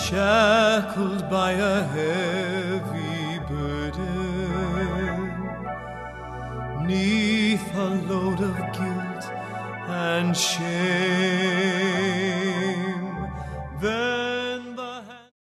shackled by a heavy burden, 'neath a load of guilt and shame.